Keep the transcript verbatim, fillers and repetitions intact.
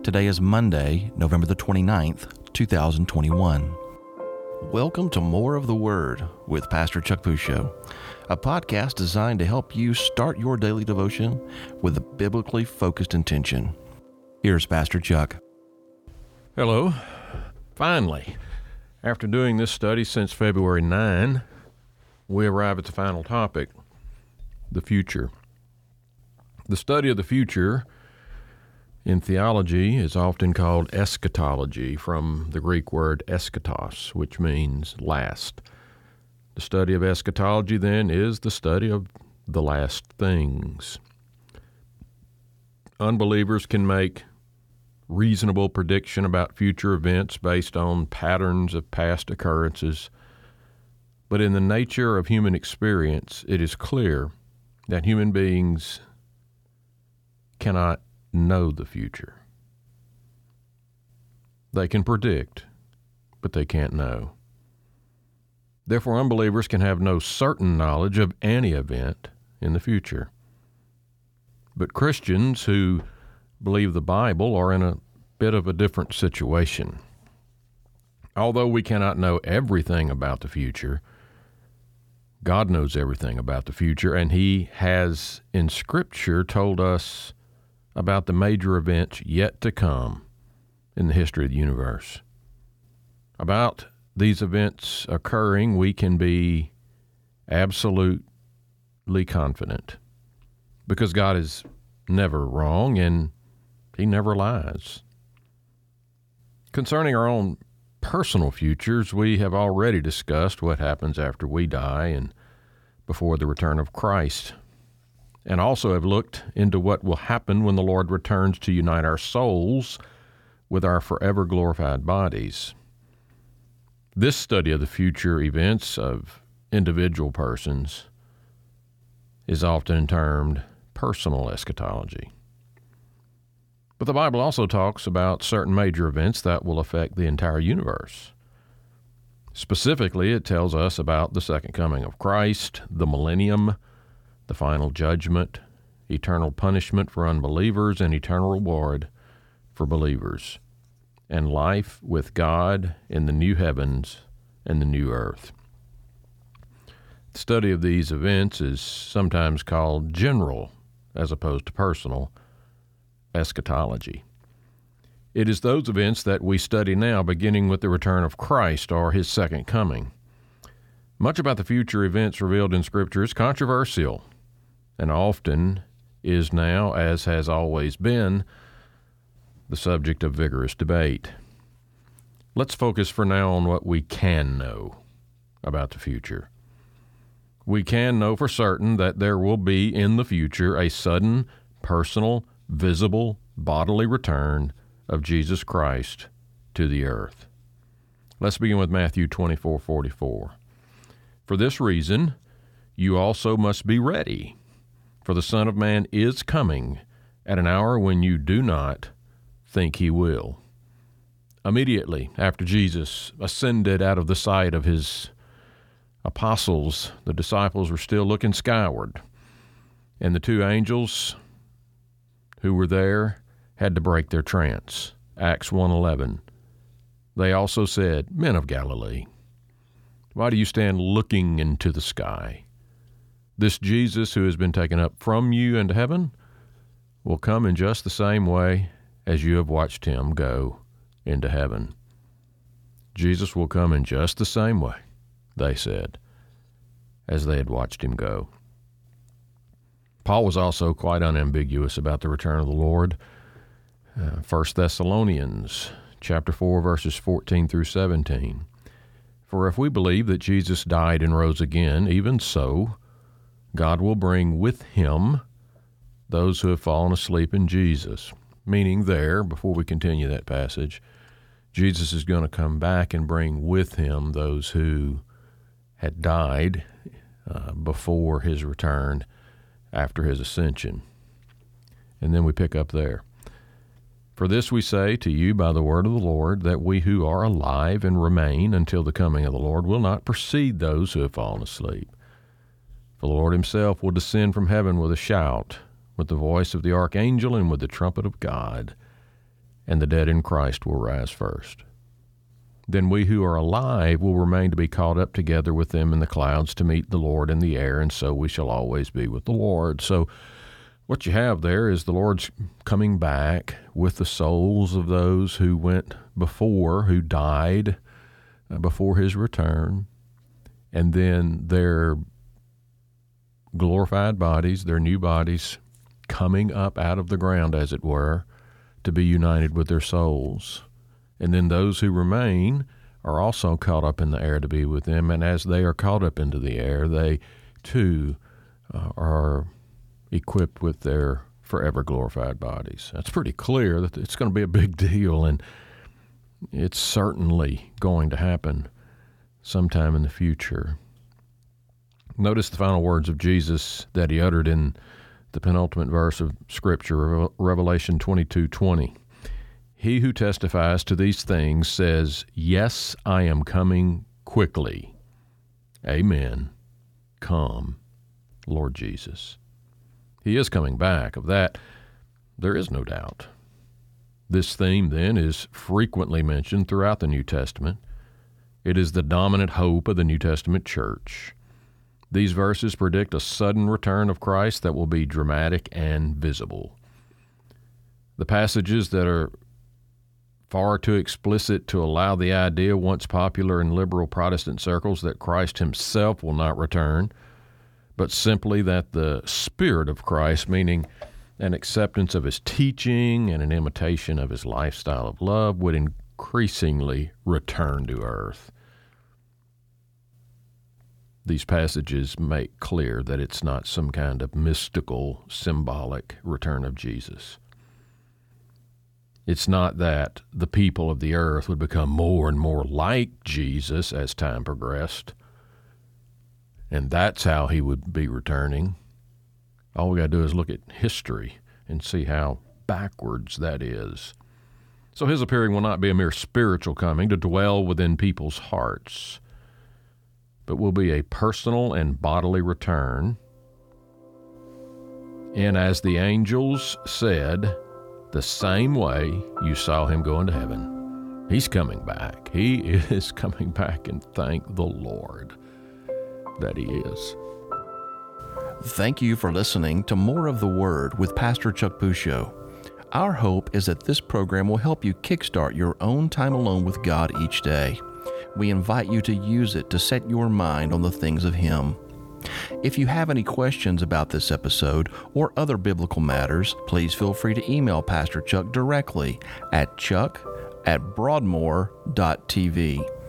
Today is Monday, November the twenty-ninth, two thousand twenty-one. Welcome to More of the Word with Pastor Chuck Pusho, a podcast designed to help you start your daily devotion with a biblically focused intention. Here's Pastor Chuck. Hello. Finally, after doing this study since February ninth, we arrive at the final topic, the future. The study of the future in theology is often called eschatology, from the Greek word eschatos, which means last. The study of eschatology, then, is the study of the last things. Unbelievers can make reasonable prediction about future events based on patterns of past occurrences, but in the nature of human experience, it is clear that human beings cannot know the future. They can predict, but they can't know. Therefore, unbelievers can have no certain knowledge of any event in the future. But Christians who believe the Bible are in a bit of a different situation. Although we cannot know everything about the future, God knows everything about the future, and He has in Scripture told us about the major events yet to come in the history of the universe. About these events occurring, we can be absolutely confident because God is never wrong and He never lies. Concerning our own personal futures, we have already discussed what happens after we die and before the return of Christ, and also have looked into what will happen when the Lord returns to unite our souls with our forever glorified bodies. This study of the future events of individual persons is often termed personal eschatology. But the Bible also talks about certain major events that will affect the entire universe. Specifically, it tells us about the second coming of Christ, the millennium, the final judgment, eternal punishment for unbelievers, and eternal reward for believers, and life with God in the new heavens and the new earth. The study of these events is sometimes called general, as opposed to personal, eschatology. It is those events that we study now, beginning with the return of Christ or His second coming. Much about the future events revealed in Scripture is controversial, and often is now, as has always been, the subject of vigorous debate. Let's focus for now on what we can know about the future. We can know for certain that there will be in the future a sudden, personal, visible, bodily return of Jesus Christ to the earth. Let's begin with Matthew twenty-four forty-four. For this reason, you also must be ready, for the Son of Man is coming at an hour when you do not think He will. Immediately after Jesus ascended out of the sight of His apostles, the disciples were still looking skyward, and the two angels who were there had to break their trance. Acts one eleven. They also said, "Men of Galilee, why do you stand looking into the sky? This Jesus who has been taken up from you into heaven will come in just the same way as you have watched Him go into heaven." Jesus will come in just the same way, they said, as they had watched Him go. Paul was also quite unambiguous about the return of the Lord. Uh, First Thessalonians chapter four, verses fourteen through seventeen. For if we believe that Jesus died and rose again, even so, God will bring with Him those who have fallen asleep in Jesus. Meaning there, before we continue that passage, Jesus is going to come back and bring with Him those who had died uh, before His return after His ascension. And then we pick up there. For this we say to you by the word of the Lord, that we who are alive and remain until the coming of the Lord will not precede those who have fallen asleep. For the Lord Himself will descend from heaven with a shout, with the voice of the archangel, and with the trumpet of God. and the dead in Christ will rise first. Then we who are alive will remain to be caught up together with them in the clouds to meet the Lord in the air, and so we shall always be with the Lord. So what you have there is the Lord's coming back with the souls of those who went before, who died before his return, and then their glorified bodies, their new bodies, coming up out of the ground, as it were, to be united with their souls. And then those who remain are also caught up in the air to be with them, and as they are caught up into the air, they too uh, are equipped with their forever glorified bodies. That's pretty clear that it's going to be a big deal, and it's certainly going to happen sometime in the future. Notice the final words of Jesus that he uttered in the penultimate verse of Scripture, Revelation twenty-two twenty. He who testifies to these things says, "Yes, I am coming quickly. Amen. Come, Lord Jesus." He is coming back. Of that, there is no doubt. This theme, then, is frequently mentioned throughout the New Testament. It is the dominant hope of the New Testament church. These verses predict a sudden return of Christ that will be dramatic and visible. The passages that are far too explicit to allow the idea, once popular in liberal Protestant circles, that Christ himself will not return, but simply that the Spirit of Christ, meaning an acceptance of his teaching and an imitation of his lifestyle of love, would increasingly return to earth. These passages make clear that it's not some kind of mystical, symbolic return of Jesus. It's not that the people of the earth would become more and more like Jesus as time progressed, and that's how he would be returning. All we got to do is look at history and see how backwards that is. So his appearing will not be a mere spiritual coming to dwell within people's hearts, but will be a personal and bodily return. And as the angels said, the same way you saw him go into heaven, he's coming back. He is coming back, and thank the Lord that he is. Thank you for listening to More of the Word with Pastor Chuck Pusho. Our hope is that this program will help you kickstart your own time alone with God each day. We invite you to use it to set your mind on the things of Him. If you have any questions about this episode or other biblical matters, please feel free to email Pastor Chuck directly at chuck at broadmoor dot t v.